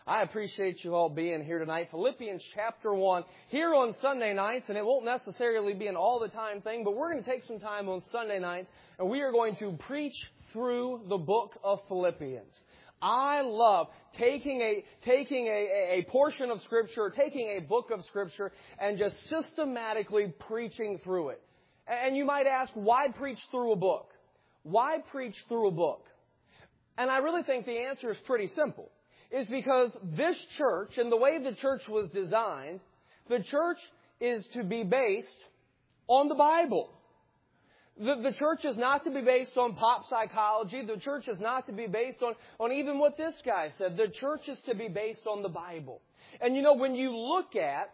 I appreciate you all being here tonight. Philippians chapter 1, here on Sunday nights, and it won't necessarily be an all-the-time thing, but we're going to take some time on Sunday nights, and we are going to preach through the book of Philippians. I love taking a portion of Scripture, taking a book of Scripture, and just systematically preaching through it. And you might ask, why preach through a book? Why preach through a book? And I really think the answer is pretty simple. Is because this church, and the way the church was designed, the church is to be based on the Bible. The church is not to be based on pop psychology. The church is not to be based on even what this guy said. The church is to be based on the Bible. And you know, when you look at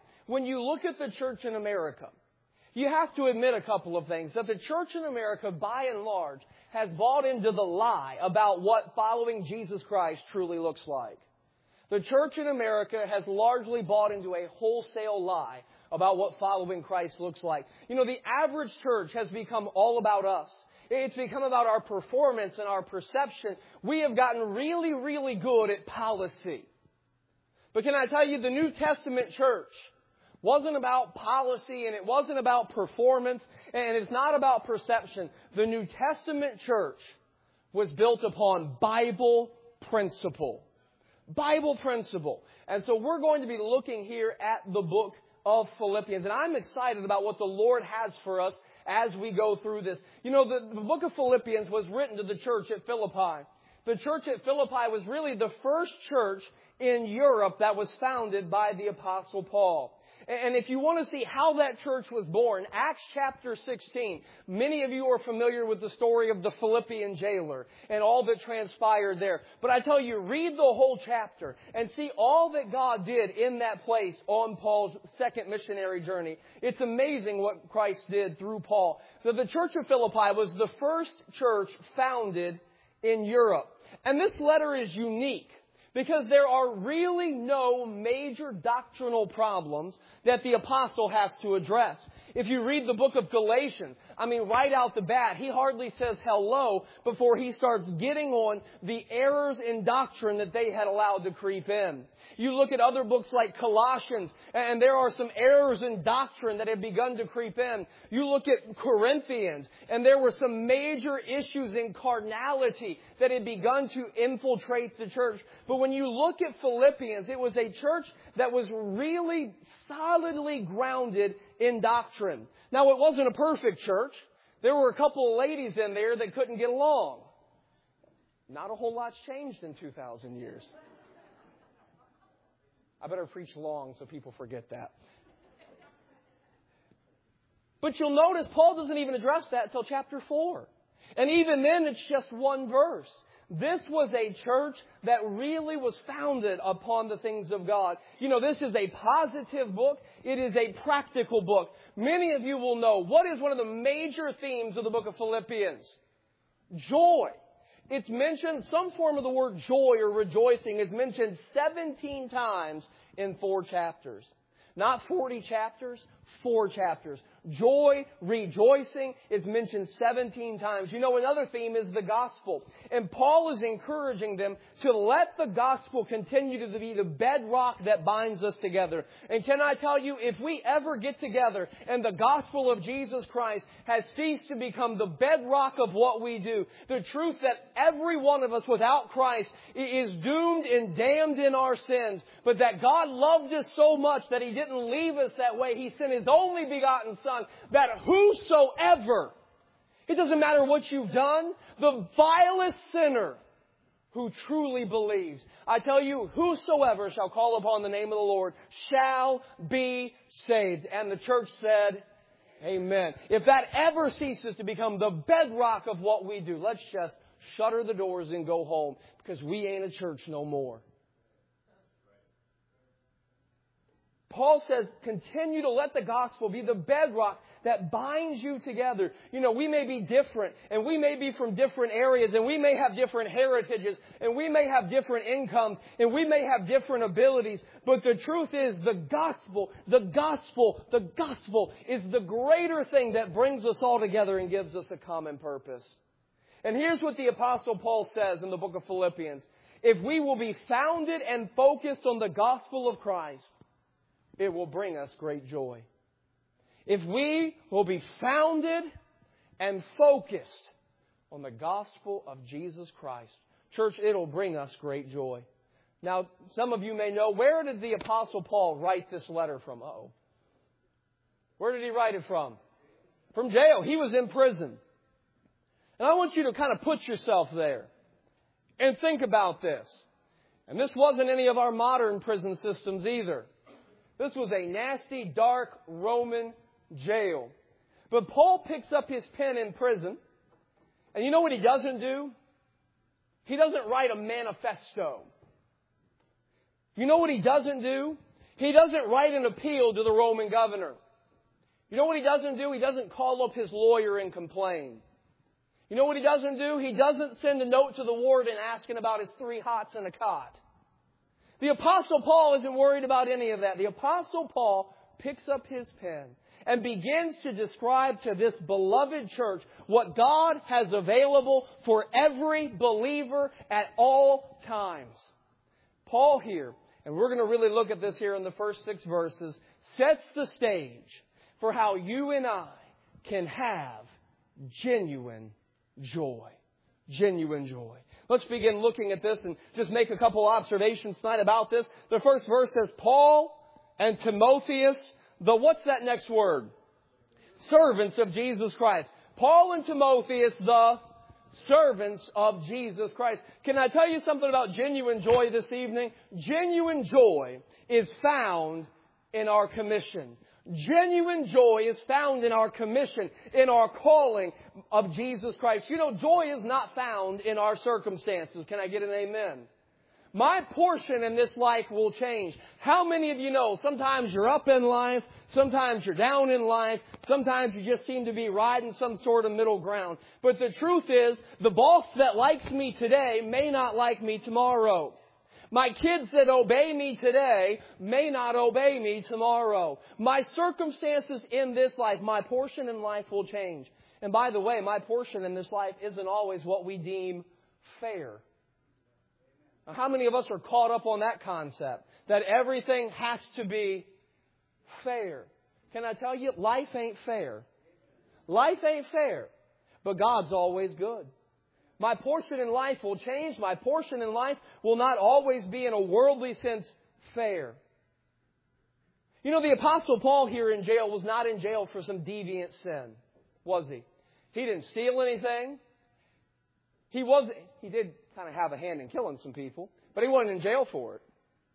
the church in America, you have to admit a couple of things. That the church in America, by and large, has bought into the lie about what following Jesus Christ truly looks like. The church in America has largely bought into a wholesale lie about what following Christ looks like. You know, the average church has become all about us. It's become about our performance and our perception. We have gotten really, really good at policy. But can I tell you, the New Testament church wasn't about policy, and it wasn't about performance, and it's not about perception. The New Testament church was built upon Bible principle. Bible principle. And so we're going to be looking here at the book of Philippians. And I'm excited about what the Lord has for us as we go through this. You know, the book of Philippians was written to the church at Philippi. The church at Philippi was really the first church in Europe that was founded by the Apostle Paul. And if you want to see how that church was born, Acts chapter 16, many of you are familiar with the story of the Philippian jailer and all that transpired there. But I tell you, read the whole chapter and see all that God did in that place on Paul's second missionary journey. It's amazing what Christ did through Paul. So the church of Philippi was the first church founded in Europe. And this letter is unique, because there are really no major doctrinal problems that the apostle has to address. If you read the book of Galatians, right out the bat, he hardly says hello before he starts getting on the errors in doctrine that they had allowed to creep in. You look at other books like Colossians, and there are some errors in doctrine that have begun to creep in. You look at Corinthians, and there were some major issues in carnality that had begun to infiltrate the church. But when you look at Philippians, it was a church that was really solidly grounded in doctrine. Now, it wasn't a perfect church. There were a couple of ladies in there that couldn't get along. Not a whole lot's changed in 2,000 years. I better preach long so people forget that. But you'll notice Paul doesn't even address that until chapter 4. And even then, it's just one verse. This was a church that really was founded upon the things of God. You know, this is a positive book. It is a practical book. Many of you will know, what is one of the major themes of the book of Philippians? Joy. It's mentioned, some form of the word joy or rejoicing is mentioned 17 times in 4 chapters. Not 40 chapters, 4 chapters. Joy, rejoicing is mentioned 17 times. You know, another theme is the gospel. And Paul is encouraging them to let the gospel continue to be the bedrock that binds us together. And can I tell you, if we ever get together and the gospel of Jesus Christ has ceased to become the bedrock of what we do, the truth that every one of us without Christ is doomed and damned in our sins, but that God loved us so much that He didn't leave us that way. He sent His only begotten Son, that whosoever, it doesn't matter what you've done, the vilest sinner who truly believes, I tell you, whosoever shall call upon the name of the Lord shall be saved. And the church said, amen. If that ever ceases to become the bedrock of what we do, let's just shutter the doors and go home, because we ain't a church no more. Paul says, continue to let the gospel be the bedrock that binds you together. You know, we may be different, and we may be from different areas, and we may have different heritages, and we may have different incomes, and we may have different abilities. But the truth is, the gospel is the greater thing that brings us all together and gives us a common purpose. And here's what the Apostle Paul says in the book of Philippians. if we will be founded and focused on the gospel of Christ, it will bring us great joy. If we will be founded and focused on the gospel of Jesus Christ, church, it'll bring us great joy. Now, some of you may know, where did the Apostle Paul write this letter from? Where did he write it from? From jail. He was in prison. And I want you to kind of put yourself there and think about this. And this wasn't any of our modern prison systems either. This was a nasty, dark Roman jail. But Paul picks up his pen in prison. And you know what he doesn't do? He doesn't write a manifesto. You know what he doesn't do? He doesn't write an appeal to the Roman governor. You know what he doesn't do? He doesn't call up his lawyer and complain. You know what he doesn't do? He doesn't send a note to the warden asking about his 3 hots and a cot. The Apostle Paul isn't worried about any of that. The Apostle Paul picks up his pen and begins to describe to this beloved church what God has available for every believer at all times. Paul here, and we're going to really look at this here in the first 6 verses, sets the stage for how you and I can have genuine joy. Genuine joy. Let's begin looking at this and just make a couple observations tonight about this. The first verse says, Paul and Timotheus, what's that next word? Servants of Jesus Christ. Paul and Timotheus, the servants of Jesus Christ. Can I tell you something about genuine joy this evening? Genuine joy is found in our commission. Genuine joy is found in our commission, in our calling of Jesus Christ. You know, joy is not found in our circumstances. Can I get an amen? My portion in this life will change. How many of you know sometimes you're up in life, sometimes you're down in life, sometimes you just seem to be riding some sort of middle ground. But the truth is, the boss that likes me today may not like me tomorrow. My kids that obey me today may not obey me tomorrow. My circumstances in this life, my portion in life will change. And by the way, my portion in this life isn't always what we deem fair. Now, how many of us are caught up on that concept? That everything has to be fair. Can I tell you, life ain't fair. Life ain't fair. But God's always good. My portion in life will change. My portion in life will not always be in a worldly sense fair. You know, the Apostle Paul here in jail was not in jail for some deviant sin, was he? He didn't steal anything. He did kind of have a hand in killing some people, but he wasn't in jail for it.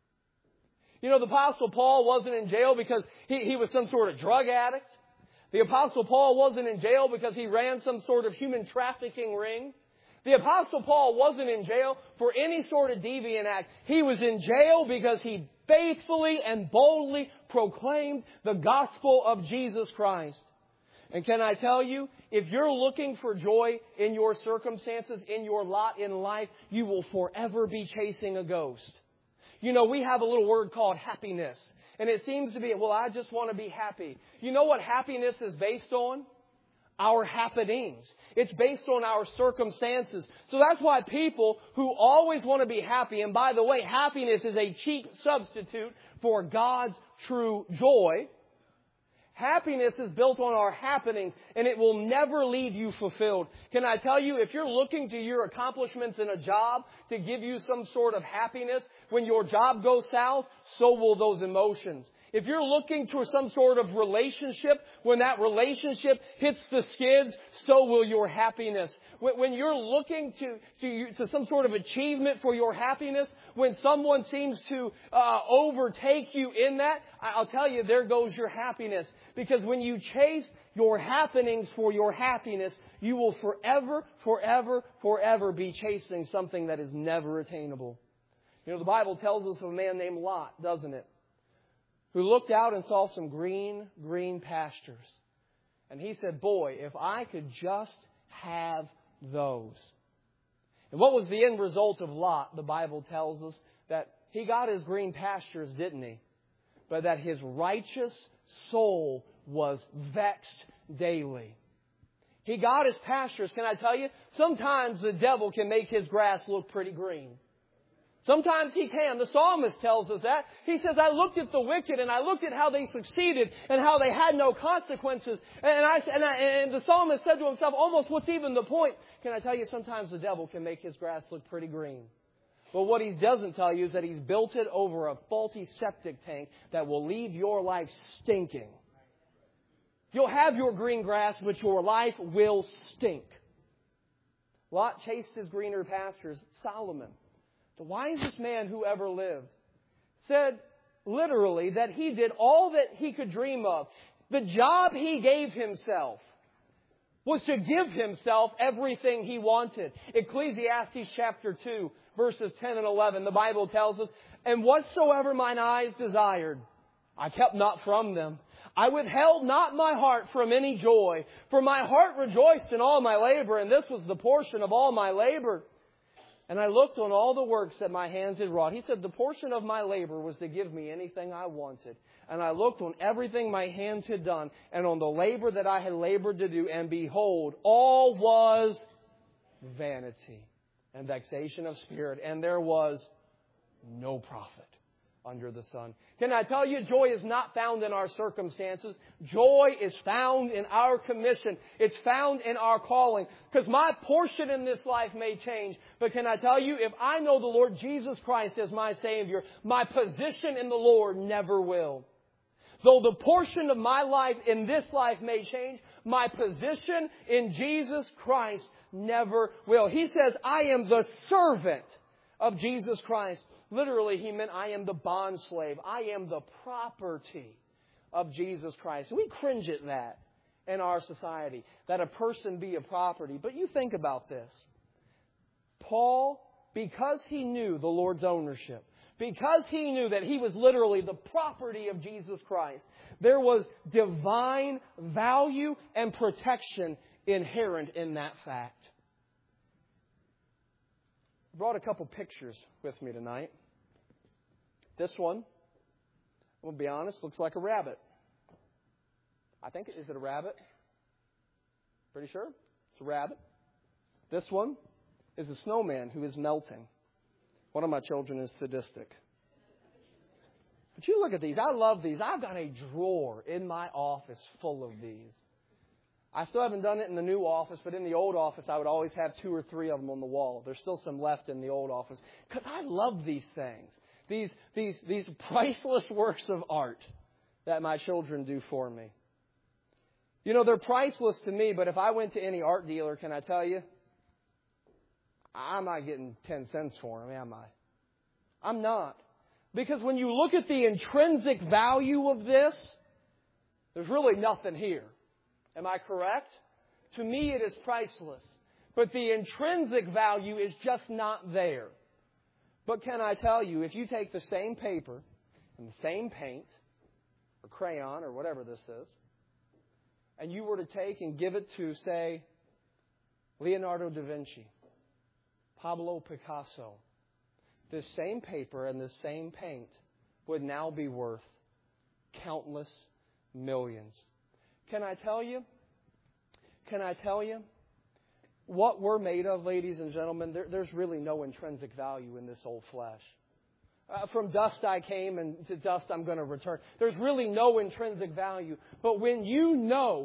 You know, the Apostle Paul wasn't in jail because he was some sort of drug addict. The Apostle Paul wasn't in jail because he ran some sort of human trafficking ring. The Apostle Paul wasn't in jail for any sort of deviant act. He was in jail because he faithfully and boldly proclaimed the gospel of Jesus Christ. And can I tell you, if you're looking for joy in your circumstances, in your lot in life, you will forever be chasing a ghost. You know, we have a little word called happiness. And it seems to be, well, I just want to be happy. You know what happiness is based on? Our happenings. It's based on our circumstances. So that's why people who always want to be happy, and by the way, happiness is a cheap substitute for God's true joy. Happiness is built on our happenings, and it will never leave you fulfilled. Can I tell you, if you're looking to your accomplishments in a job to give you some sort of happiness, when your job goes south, so will those emotions. If you're looking to some sort of relationship, when that relationship hits the skids, so will your happiness. When you're looking to some sort of achievement for your happiness, when someone seems to overtake you in that, I'll tell you, there goes your happiness. Because when you chase your happenings for your happiness, you will forever, forever, forever be chasing something that is never attainable. You know, the Bible tells us of a man named Lot, doesn't it? Who looked out and saw some green pastures. And he said, boy, if I could just have those. And what was the end result of Lot? The Bible tells us that he got his green pastures, didn't he? But that his righteous soul was vexed daily. He got his pastures. Can I tell you? Sometimes the devil can make his grass look pretty green. Sometimes He can. The psalmist tells us that. He says, I looked at the wicked and I looked at how they succeeded and how they had no consequences. And the psalmist said to himself, almost what's even the point? Can I tell you, sometimes the devil can make his grass look pretty green. But what he doesn't tell you is that he's built it over a faulty septic tank that will leave your life stinking. You'll have your green grass, but your life will stink. Lot chased his greener pastures. Solomon, the wisest man who ever lived, said literally that he did all that he could dream of. The job he gave himself was to give himself everything he wanted. Ecclesiastes chapter 2, verses 10 and 11, the Bible tells us, and whatsoever mine eyes desired, I kept not from them. I withheld not my heart from any joy, for my heart rejoiced in all my labor, and this was the portion of all my labor. And I looked on all the works that my hands had wrought. He said the portion of my labor was to give me anything I wanted. And I looked on everything my hands had done, and on the labor that I had labored to do, and behold, all was vanity and vexation of spirit, and there was no profit under the sun. Can I tell you, joy is not found in our circumstances. Joy is found in our commission. It's found in our calling. Because my portion in this life may change. But can I tell you, if I know the Lord Jesus Christ as my Savior, my position in the Lord never will. Though the portion of my life in this life may change, my position in Jesus Christ never will. He says, I am the servant of Jesus Christ. Literally, he meant I am the bondslave. I am the property of Jesus Christ. We cringe at that in our society, that a person be a property. But you think about this. Paul, because he knew the Lord's ownership, because he knew that he was literally the property of Jesus Christ, there was divine value and protection inherent in that fact. I brought a couple pictures with me tonight. This one, I'm going to be honest, looks like a rabbit. Is it a rabbit? Pretty sure? It's a rabbit. This one is a snowman who is melting. One of my children is sadistic. But you look at these. I love these. I've got a drawer in my office full of these. I still haven't done it in the new office, but in the old office, I would always have 2 or 3 of them on the wall. There's still some left in the old office. Because I love these things. These priceless works of art that my children do for me. You know, they're priceless to me, but if I went to any art dealer, can I tell you, I'm not getting 10 cents for them, am I? I'm not. Because when you look at the intrinsic value of this, there's really nothing here. Am I correct? To me, it is priceless. But the intrinsic value is just not there. But can I tell you, if you take the same paper and the same paint or crayon or whatever this is, and you were to take and give it to, say, Leonardo da Vinci, Pablo Picasso, this same paper and this same paint would now be worth countless millions. Can I tell you? What we're made of, ladies and gentlemen, there's really no intrinsic value in this old flesh. From dust I came, and to dust I'm going to return. There's really no intrinsic value. But when you know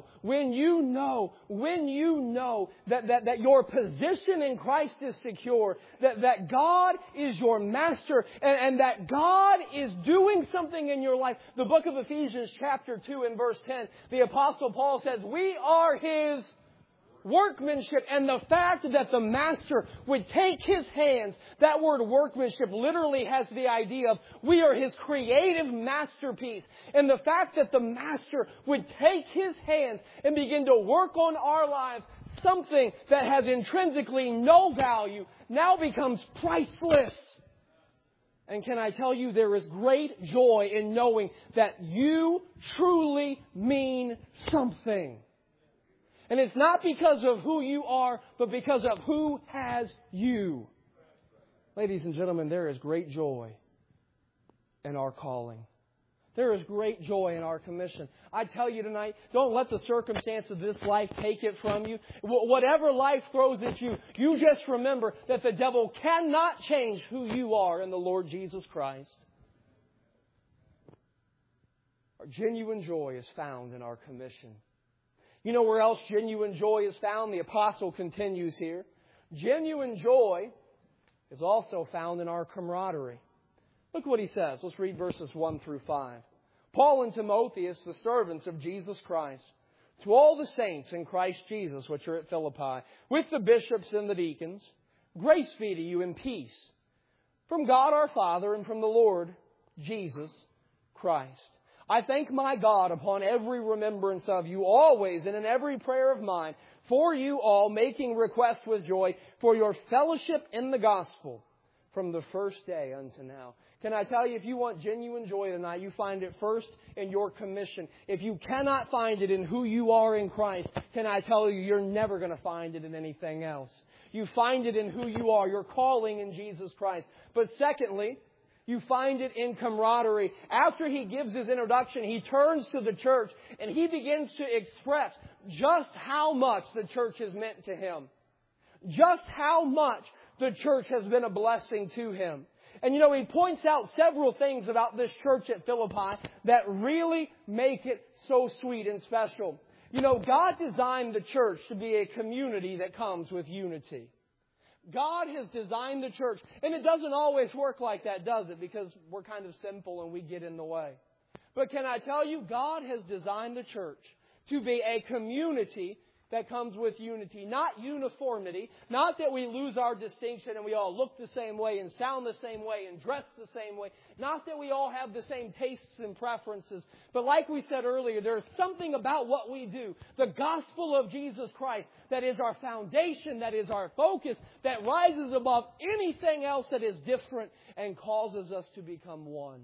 that your position in Christ is secure, that God is your master, and that God is doing something in your life. The book of Ephesians chapter 2 and verse 10, the Apostle Paul says, we are His workmanship. And the fact that the master would take his hands, that word workmanship literally has the idea of we are his creative masterpiece. And the fact that the master would take his hands and begin to work on our lives, something that has intrinsically no value, now becomes priceless. And can I tell you, there is great joy in knowing that you truly mean something. And it's not because of who you are, but because of who has you. Ladies and gentlemen, there is great joy in our calling. There is great joy in our commission. I tell you tonight, don't let the circumstance of this life take it from you. Whatever life throws at you, you just remember that the devil cannot change who you are in the Lord Jesus Christ. Our genuine joy is found in our commission. You know where else genuine joy is found? The apostle continues here. Genuine joy is also found in our camaraderie. Look what he says. Let's read verses 1 through 5. Paul and Timotheus, the servants of Jesus Christ, to all the saints in Christ Jesus which are at Philippi, with the bishops and the deacons, grace be to you and peace from God our Father and from the Lord Jesus Christ. I thank my God upon every remembrance of you always and in every prayer of mine for you all, making request with joy for your fellowship in the gospel from the first day unto now. Can I tell you, if you want genuine joy tonight, you find it first in your commission. If you cannot find it in who you are in Christ, can I tell you, you're never going to find it in anything else. You find it in who you are, your calling in Jesus Christ. But secondly, you find it in camaraderie. After he gives his introduction, he turns to the church and he begins to express just how much the church has meant to him. Just how much the church has been a blessing to him. And you know, he points out several things about this church at Philippi that really make it so sweet and special. You know, God designed the church to be a community that comes with unity. God has designed the church. And it doesn't always work like that, does it? Because we're kind of sinful and we get in the way. But can I tell you, God has designed the church to be a community that comes with unity, not uniformity, not that we lose our distinction and we all look the same way and sound the same way and dress the same way, not that we all have the same tastes and preferences, but like we said earlier, there's something about what we do, the gospel of Jesus Christ, that is our foundation, that is our focus, that rises above anything else that is different and causes us to become one.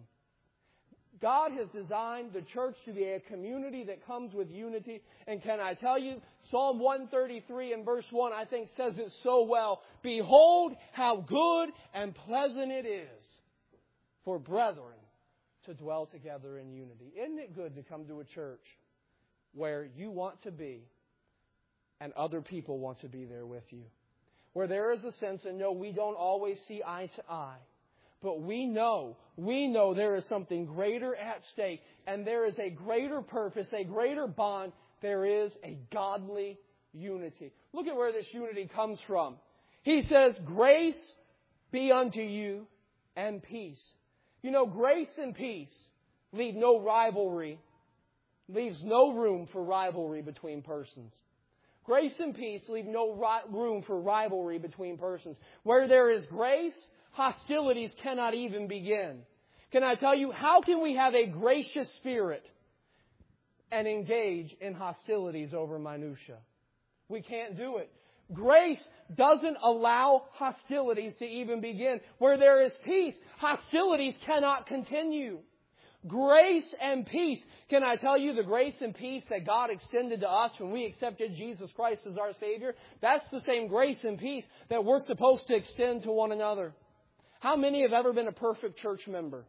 God has designed the church to be a community that comes with unity. And can I tell you, Psalm 133 and verse 1, I think says it so well. Behold, how good and pleasant it is for brethren to dwell together in unity. Isn't it good to come to a church where you want to be and other people want to be there with you? Where there is a sense, and no, we don't always see eye to eye. But we know there is something greater at stake, and there is a greater purpose, a greater bond. There is a godly unity. Look at where this unity comes from. He says, grace be unto you and peace. You know, grace and peace leave no rivalry, leaves no room for rivalry between persons. Grace and peace leave no room for rivalry between persons. Where there is grace, hostilities cannot even begin. Can I tell you, how can we have a gracious spirit and engage in hostilities over minutia? We can't do it. Grace doesn't allow hostilities to even begin. Where there is peace, hostilities cannot continue. Grace and peace. Can I tell you the grace and peace that God extended to us when we accepted Jesus Christ as our Savior? That's the same grace and peace that we're supposed to extend to one another. How many have ever been a perfect church member?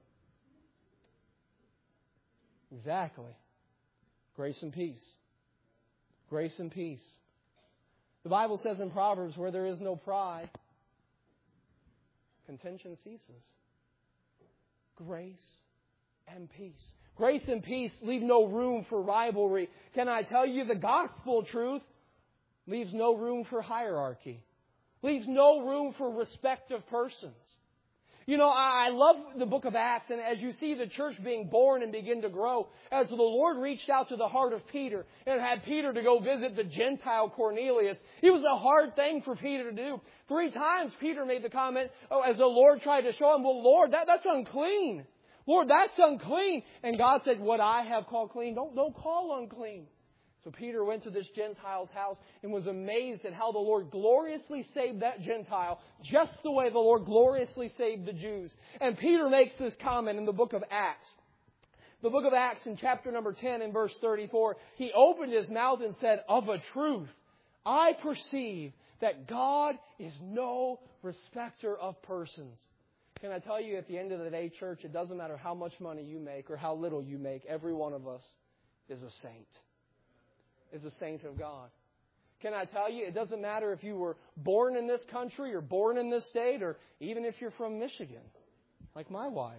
Exactly. Grace and peace. Grace and peace. The Bible says in Proverbs, where there is no pride, contention ceases. Grace and peace. Grace and peace leave no room for rivalry. Can I tell you the gospel truth leaves no room for hierarchy. Leaves no room for respect of persons. You know, I love the book of Acts, and as you see the church being born and begin to grow, as the Lord reached out to the heart of Peter and had Peter to go visit the Gentile Cornelius, it was a hard thing for Peter to do. 3 times Peter made the comment, as the Lord tried to show him, well, Lord, that's unclean. Lord, that's unclean. And God said, what I have called clean, don't call unclean. So Peter went to this Gentile's house and was amazed at how the Lord gloriously saved that Gentile, just the way the Lord gloriously saved the Jews. And Peter makes this comment in the book of Acts. The book of Acts in chapter number 10 and verse 34, he opened his mouth and said, of a truth, I perceive that God is no respecter of persons. Can I tell you, at the end of the day, church, it doesn't matter how much money you make or how little you make. Every one of us is a saint. Is a saint of God. Can I tell you, it doesn't matter if you were born in this country or born in this state or even if you're from Michigan, like my wife.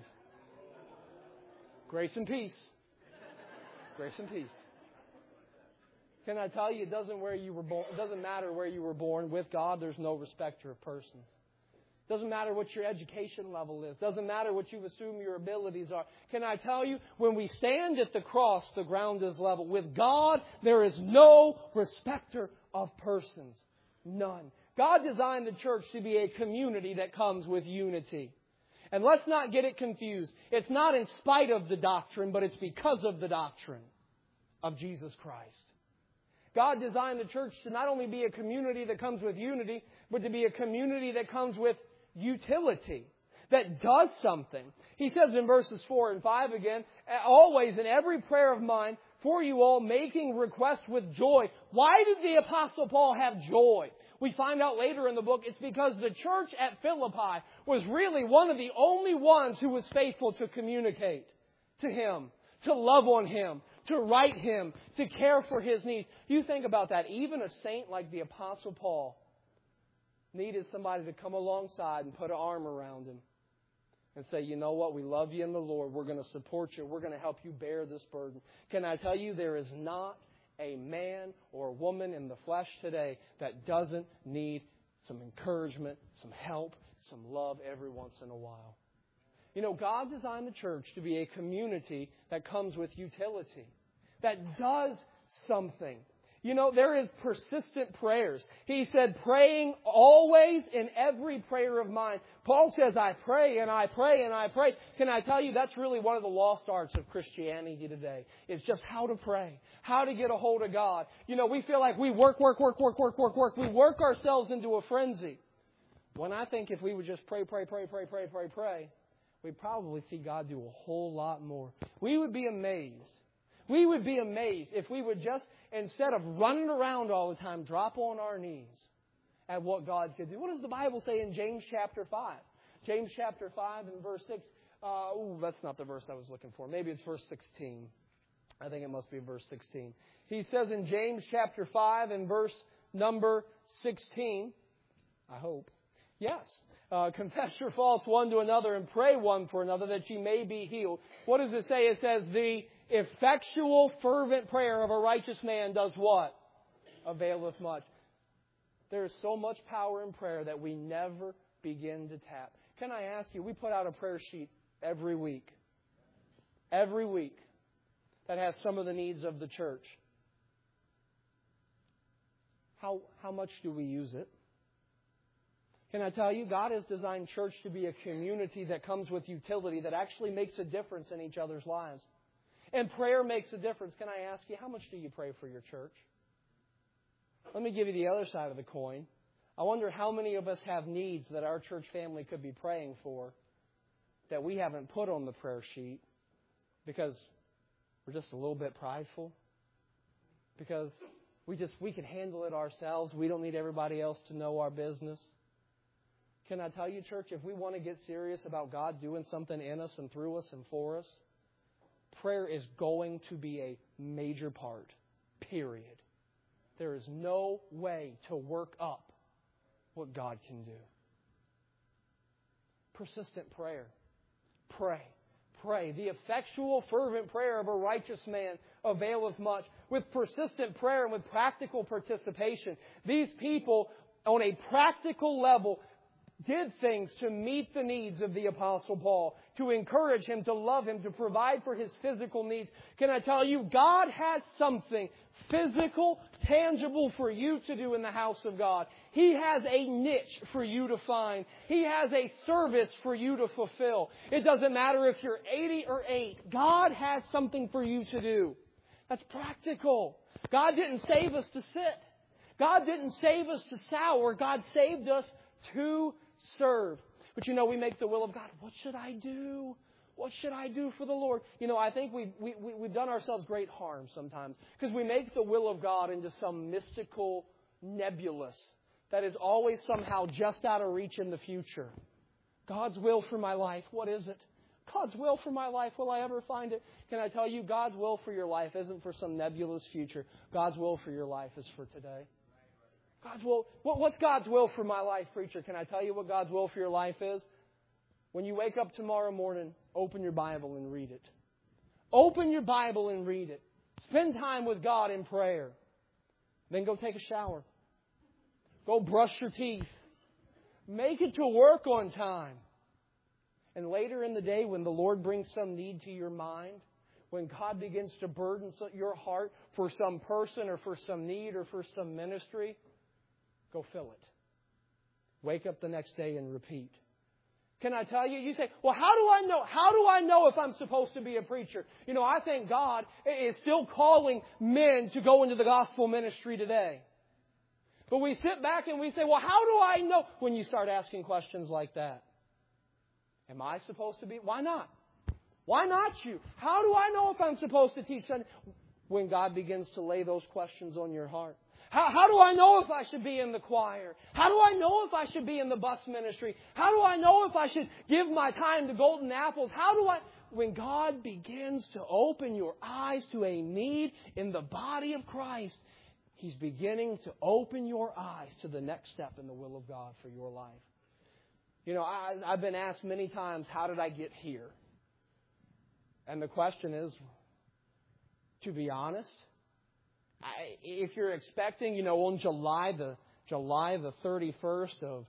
Grace and peace. Grace and peace. Can I tell you, it doesn't matter where you were born. With God, there's no respecter of persons. Doesn't matter what your education level is. Doesn't matter what you assume your abilities are. Can I tell you, when we stand at the cross, the ground is level. With God, there is no respecter of persons. None. God designed the church to be a community that comes with unity. And let's not get it confused. It's not in spite of the doctrine, but it's because of the doctrine of Jesus Christ. God designed the church to not only be a community that comes with unity, but to be a community that comes with utility, that does something. He says in verses 4 and 5 again, always in every prayer of mine, for you all, making request with joy. Why did the Apostle Paul have joy? We find out later in the book it's because the church at Philippi was really one of the only ones who was faithful to communicate to him, to love on him, to write him, to care for his needs. You think about that. Even a saint like the Apostle Paul needed somebody to come alongside and put an arm around him and say, you know what, we love you in the Lord. We're going to support you. We're going to help you bear this burden. Can I tell you, there is not a man or woman in the flesh today that doesn't need some encouragement, some help, some love every once in a while. You know, God designed the church to be a community that comes with utility, that does something. You know, there is persistent prayers. He said, praying always in every prayer of mine. Paul says, I pray and I pray and I pray. Can I tell you, that's really one of the lost arts of Christianity today, is just how to pray, how to get a hold of God. You know, we feel like we work. We work ourselves into a frenzy. When I think if we would just pray, we'd probably see God do a whole lot more. We would be amazed. We would be amazed if we would just, instead of running around all the time, drop on our knees at what God could do. What does the Bible say in James chapter 5? James chapter 5 and verse 6. That's not the verse I was looking for. Maybe it's verse 16. I think it must be verse 16. He says in James chapter 5 and verse number 16, I hope, yes. Confess your faults one to another and pray one for another that ye may be healed. What does it say? It says the effectual, fervent prayer of a righteous man does what? Availeth much. There is so much power in prayer that we never begin to tap. Can I ask you, we put out a prayer sheet every week. Every week. That has some of the needs of the church. How much do we use it? Can I tell you, God has designed church to be a community that comes with utility, that actually makes a difference in each other's lives. And prayer makes a difference. Can I ask you, how much do you pray for your church? Let me give you the other side of the coin. I wonder how many of us have needs that our church family could be praying for that we haven't put on the prayer sheet because we're just a little bit prideful, because we can handle it ourselves. We don't need everybody else to know our business. Can I tell you, church, if we want to get serious about God doing something in us and through us and for us, prayer is going to be a major part, period. There is no way to work up what God can do. Persistent prayer. Pray. Pray. The effectual, fervent prayer of a righteous man availeth much. With persistent prayer and with practical participation, these people, on a practical level, did things to meet the needs of the Apostle Paul, to encourage him, to love him, to provide for his physical needs. Can I tell you, God has something physical, tangible for you to do in the house of God. He has a niche for you to find. He has a service for you to fulfill. It doesn't matter if you're 80 or 8. God has something for you to do. That's practical. God didn't save us to sit. God didn't save us to sour. God saved us to serve. But you know, we make the will of God. What should I do? What should I do for the Lord? You know, I think we've done ourselves great harm sometimes because we make the will of God into some mystical nebulous that is always somehow just out of reach in the future. God's will for my life, what is it? God's will for my life, will I ever find it? Can I tell you, God's will for your life isn't for some nebulous future. God's will for your life is for today. God's will. What's God's will for my life, preacher? Can I tell you what God's will for your life is? When you wake up tomorrow morning, open your Bible and read it. Open your Bible and read it. Spend time with God in prayer. Then go take a shower. Go brush your teeth. Make it to work on time. And later in the day, when the Lord brings some need to your mind, when God begins to burden your heart for some person or for some need or for some ministry, go fill it. Wake up the next day and repeat. Can I tell you? You say, well, how do I know? How do I know if I'm supposed to be a preacher? You know, I think God is still calling men to go into the gospel ministry today. But we sit back and we say, well, how do I know? When you start asking questions like that. Am I supposed to be? Why not? Why not you? How do I know if I'm supposed to teach Sunday? When God begins to lay those questions on your heart. How do I know if I should be in the choir? How do I know if I should be in the bus ministry? How do I know if I should give my time to Golden Apples? When God begins to open your eyes to a need in the body of Christ, He's beginning to open your eyes to the next step in the will of God for your life. You know, I've been asked many times, how did I get here? And the question is, to be honest, if you're expecting, on July the 31st of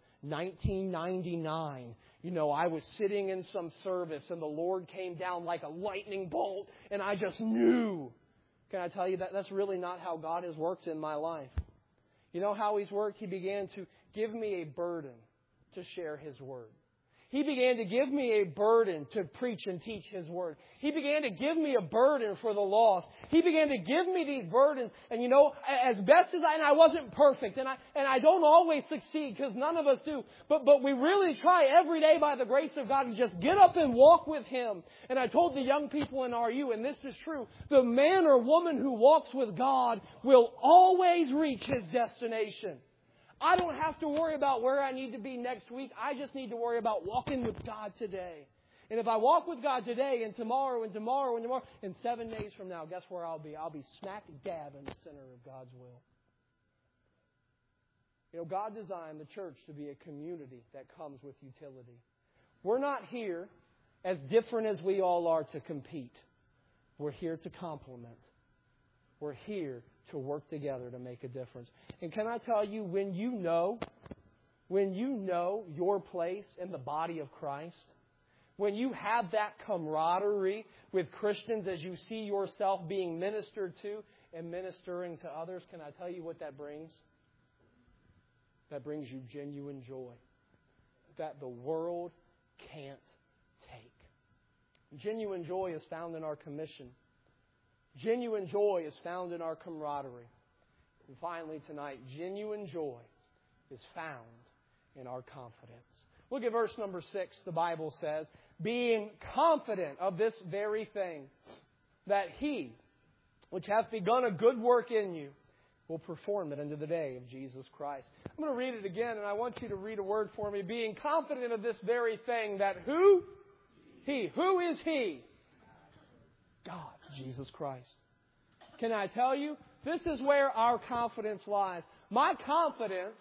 1999, I was sitting in some service and the Lord came down like a lightning bolt and I just knew. Can I tell you that that's really not how God has worked in my life? You know how He's worked? He began to give me a burden to share His Word. He began to give me a burden to preach and teach His Word. He began to give me a burden for the lost. He began to give me these burdens. And as best as I wasn't perfect. And I don't always succeed because none of us do. But we really try every day by the grace of God to just get up and walk with Him. And I told the young people in RU, and this is true, the man or woman who walks with God will always reach his destination. I don't have to worry about where I need to be next week. I just need to worry about walking with God today. And if I walk with God today and tomorrow and tomorrow and tomorrow, and 7 days from now, guess where I'll be? I'll be smack dab in the center of God's will. God designed the church to be a community that comes with utility. We're not here, as different as we all are, to compete. We're here to complement. We're here to work together to make a difference. And can I tell you, when you know your place in the body of Christ, when you have that camaraderie with Christians as you see yourself being ministered to and ministering to others, can I tell you what that brings? That brings you genuine joy that the world can't take. Genuine joy is found in our commission. Genuine joy is found in our camaraderie. And finally tonight, genuine joy is found in our confidence. Look at verse number 6. The Bible says, being confident of this very thing, that He, which hath begun a good work in you, will perform it unto the day of Jesus Christ. I'm going to read it again, and I want you to read a word for me. Being confident of this very thing, that who? He. Who is He? God, Jesus Christ. Can I tell you? This is where our confidence lies. My confidence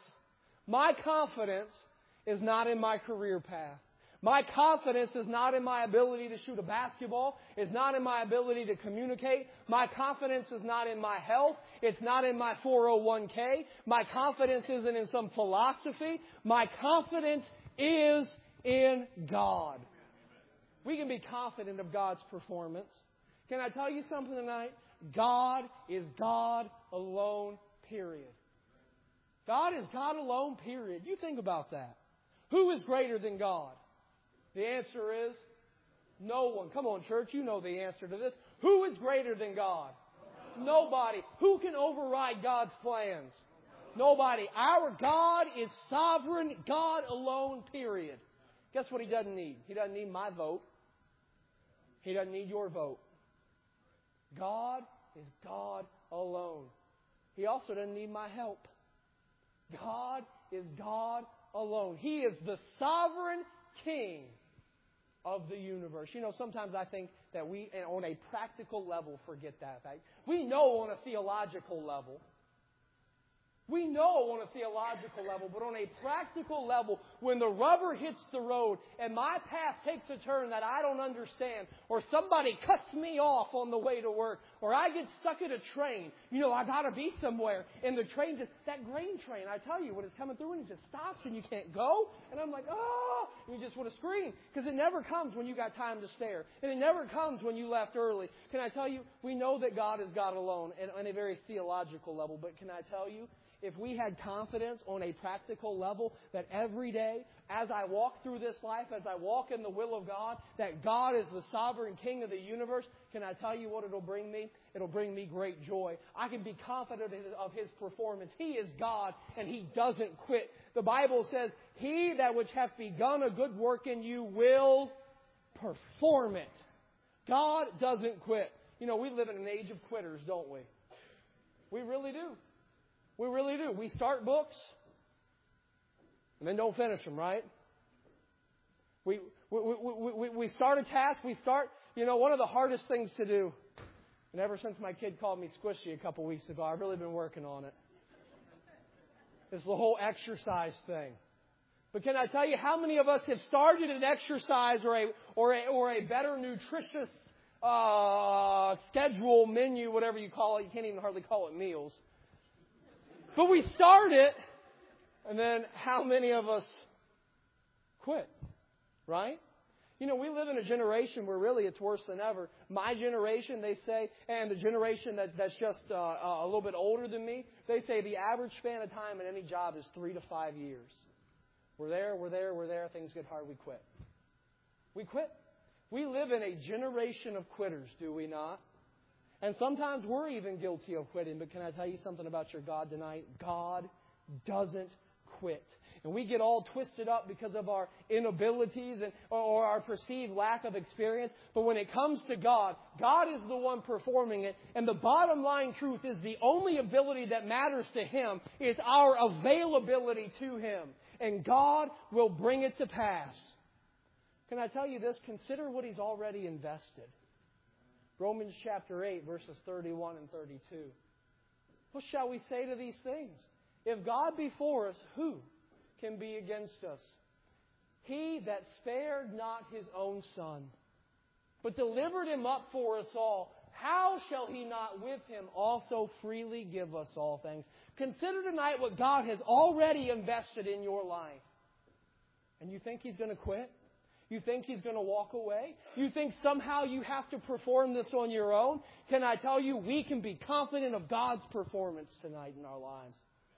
is not in my career path. My confidence is not in my ability to shoot a basketball. It's not in my ability to communicate. My confidence is not in my health. It's not in my 401k. My confidence isn't in some philosophy. My confidence is in God. We can be confident of God's performance. Can I tell you something tonight? God is God alone, period. God is God alone, period. You think about that. Who is greater than God? The answer is no one. Come on, church, you know the answer to this. Who is greater than God? Nobody. Who can override God's plans? Nobody. Our God is sovereign, God alone, period. Guess what He doesn't need? He doesn't need my vote. He doesn't need your vote. God is God alone. He also doesn't need my help. God is God alone. He is the sovereign King of the universe. You know, sometimes I think that we, on a practical level, forget that fact. We know on a theological level, but on a practical level, when the rubber hits the road and my path takes a turn that I don't understand, or somebody cuts me off on the way to work, or I get stuck at a train, you know, I got to be somewhere, and the train that grain train, I tell you, when it's coming through and it just stops and you can't go, and I'm like, oh, and you just want to scream, because it never comes when you got time to spare, and it never comes when you left early. Can I tell you, we know that God is God alone, and on a very theological level, but can I tell you, if we had confidence on a practical level that every day, as I walk through this life, as I walk in the will of God, that God is the sovereign King of the universe, can I tell you what it'll bring me? It'll bring me great joy. I can be confident of His performance. He is God, and He doesn't quit. The Bible says, He that which hath begun a good work in you will perform it. God doesn't quit. You know, we live in an age of quitters, don't we? We really do. We really do. We start books and then don't finish them, right? We start a task. You know, one of the hardest things to do, and ever since my kid called me squishy a couple weeks ago, I've really been working on it, is the whole exercise thing. But can I tell you how many of us have started an exercise or a better nutritious schedule, menu, whatever you call it? You can't even hardly call it meals. But we start it, and then how many of us quit, right? You know, we live in a generation where really it's worse than ever. My generation, they say, and the generation that's just a little bit older than me, they say the average span of time in any job is 3 to 5 years. We're there, things get hard, we quit. We quit. We live in a generation of quitters, do we not? And sometimes we're even guilty of quitting. But can I tell you something about your God tonight? God doesn't quit. And we get all twisted up because of our inabilities or our perceived lack of experience. But when it comes to God, God is the one performing it. And the bottom line truth is the only ability that matters to Him is our availability to Him. And God will bring it to pass. Can I tell you this? Consider what He's already invested. Romans chapter 8, verses 31 and 32. What shall we say to these things? If God be for us, who can be against us? He that spared not His own Son, but delivered Him up for us all, how shall He not with Him also freely give us all things? Consider tonight what God has already invested in your life. And you think He's going to quit? You think He's going to walk away? You think somehow you have to perform this on your own? Can I tell you, we can be confident of God's performance tonight in our lives.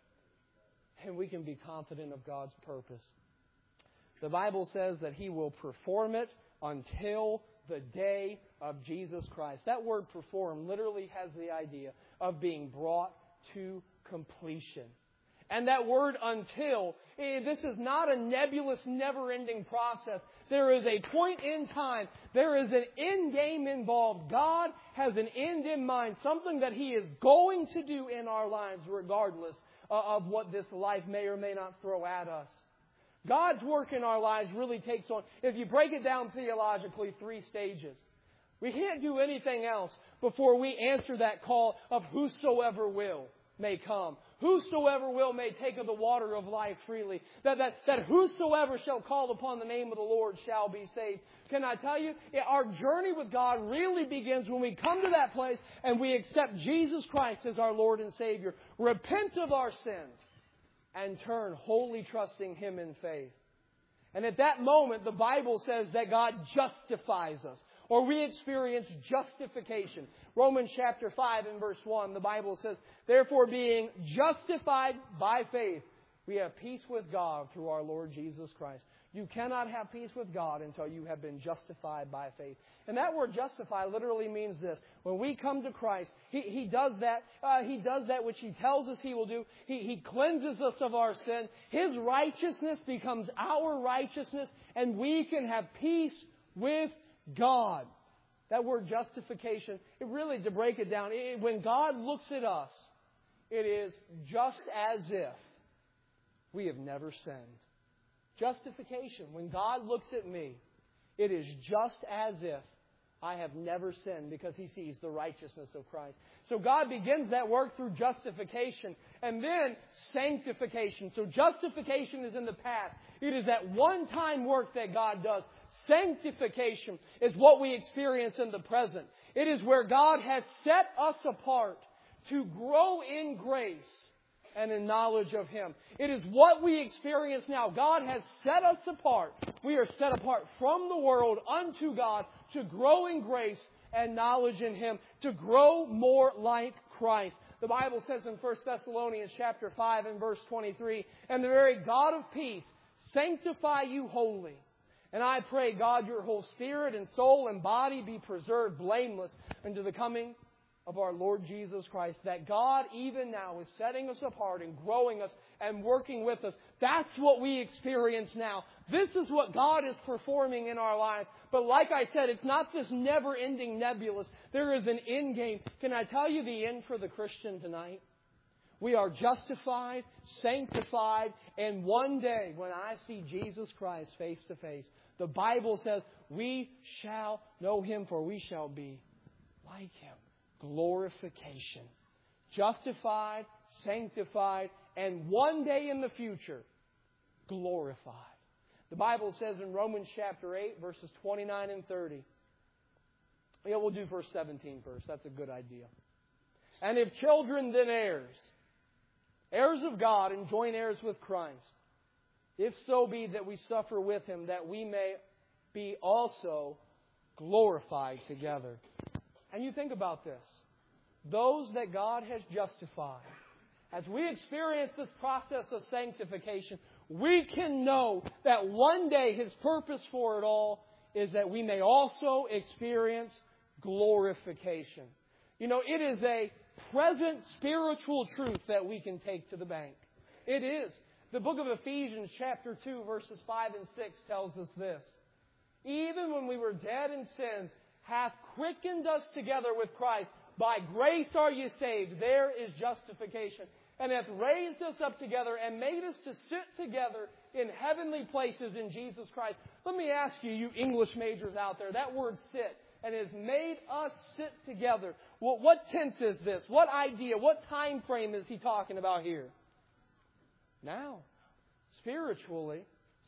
And we can be confident of God's purpose. The Bible says that He will perform it until the day of Jesus Christ. That word perform literally has the idea of being brought to completion. And that word until, this is not a nebulous, never-ending process. There is a point in time. There is an end game involved. God has an end in mind, something that He is going to do in our lives regardless of what this life may or may not throw at us. God's work in our lives really takes on, if you break it down theologically, 3 stages. We can't do anything else before we answer that call of whosoever will may come. Whosoever will may take of the water of life freely. That whosoever shall call upon the name of the Lord shall be saved. Can I tell you, our journey with God really begins when we come to that place and we accept Jesus Christ as our Lord and Savior. Repent of our sins and turn wholly trusting Him in faith. And at that moment, the Bible says that God justifies us. Or we experience justification. Romans chapter 5 and verse 1, the Bible says, therefore being justified by faith, we have peace with God through our Lord Jesus Christ. You cannot have peace with God until you have been justified by faith. And that word justify literally means this. When we come to Christ, He does that. He does that which He tells us He will do. He cleanses us of our sin. His righteousness becomes our righteousness, and we can have peace with God. That word justification, it really, to break it down, when God looks at us, it is just as if we have never sinned. Justification. When God looks at me, it is just as if I have never sinned because He sees the righteousness of Christ. So God begins that work through justification and then sanctification. So justification is in the past. It is that one-time work that God does. Sanctification is what we experience in the present. It is where God has set us apart to grow in grace and in knowledge of Him. It is what we experience now. God has set us apart. We are set apart from the world unto God to grow in grace and knowledge in Him, to grow more like Christ. The Bible says in 1 Thessalonians chapter 5 and verse 23, "And the very God of peace sanctify you wholly. And I pray, God, your whole spirit and soul and body be preserved blameless unto the coming of our Lord Jesus Christ." That God even now is setting us apart and growing us and working with us. That's what we experience now. This is what God is performing in our lives. But like I said, it's not this never-ending nebulous. There is an end game. Can I tell you the end for the Christian tonight? We are justified, sanctified, and one day when I see Jesus Christ face to face, the Bible says we shall know Him, for we shall be like Him. Glorification. Justified, sanctified, and one day in the future, glorified. The Bible says in Romans chapter 8, verses 29 and 30. Yeah, we'll do verse 17 first. That's a good idea. "And if children, then heirs, heirs of God and joint heirs with Christ, if so be that we suffer with Him, that we may be also glorified together." And you think about this. Those that God has justified, as we experience this process of sanctification, we can know that one day His purpose for it all is that we may also experience glorification. You know, it is a present spiritual truth that we can take to the bank. It is. The book of Ephesians chapter 2 verses 5 and 6 tells us this. "Even when we were dead in sins, hath quickened us together with Christ. By grace are you saved." There is justification. "And hath raised us up together and made us to sit together in heavenly places in Jesus Christ." Let me ask you, you English majors out there, that word "sit," and has made us sit together. Well, what tense is this? What idea? What time frame is he talking about here? Now. Spiritually.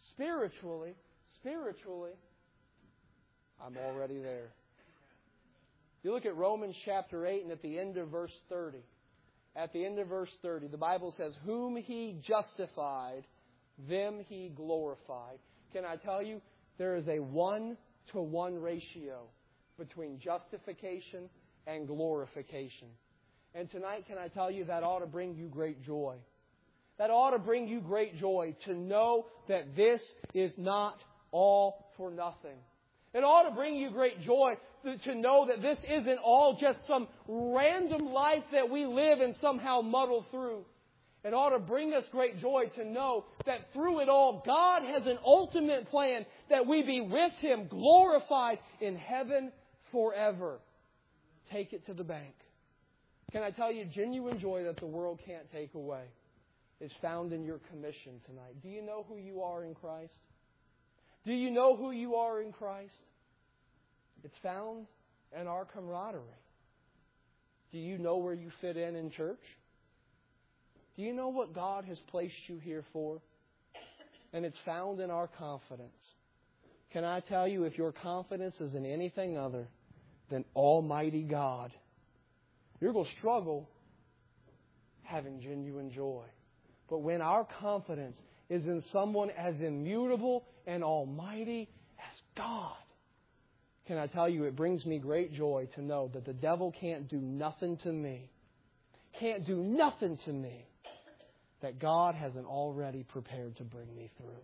I'm already there. You look at Romans chapter 8 and at the end of verse 30. At the end of verse 30, the Bible says, "Whom He justified, them He glorified." Can I tell you, there is a 1-to-1 ratio between justification and glorification. And tonight, can I tell you, that ought to bring you great joy. That ought to bring you great joy to know that this is not all for nothing. It ought to bring you great joy to know that this isn't all just some random life that we live and somehow muddle through. It ought to bring us great joy to know that through it all, God has an ultimate plan that we be with Him, glorified in heaven forever. Take it to the bank. Can I tell you, genuine joy that the world can't take away is found in your commission tonight. Do you know who you are in Christ? Do you know who you are in Christ? It's found in our camaraderie. Do you know where you fit in church? Do you know what God has placed you here for? And it's found in our confidence. Can I tell you, if your confidence is in anything other than Almighty God, you're going to struggle having genuine joy. But when our confidence is in someone as immutable and almighty as God, can I tell you, it brings me great joy to know that the devil can't do nothing to me. Can't do nothing to me that God hasn't already prepared to bring me through.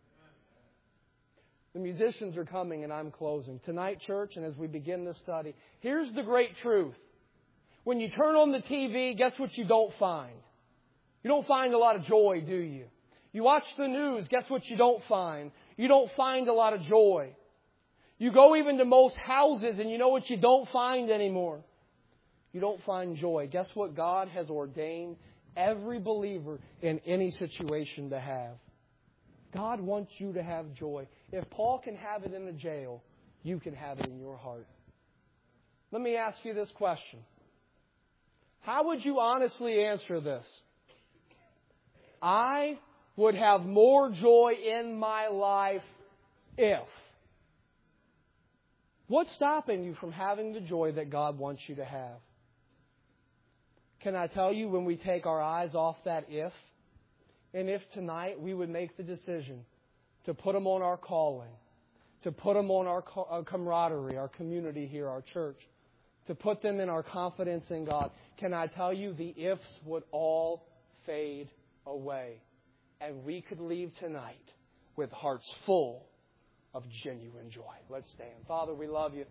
The musicians are coming and I'm closing. Tonight, church, and as we begin this study, here's the great truth. When you turn on the TV, guess what you don't find? You don't find a lot of joy, do you? You watch the news, guess what you don't find? You don't find a lot of joy. You go even to most houses and you know what you don't find anymore? You don't find joy. Guess what God has ordained every believer in any situation to have? God wants you to have joy. If Paul can have it in the jail, you can have it in your heart. Let me ask you this question. How would you honestly answer this? I would have more joy in my life if. What's stopping you from having the joy that God wants you to have? Can I tell you, when we take our eyes off that if, and if tonight we would make the decision to put them on our calling, to put them on our camaraderie, our community here, our church, to put them in our confidence in God, can I tell you, the ifs would all fade away. And we could leave tonight with hearts full of genuine joy. Let's stand. Father, we love you.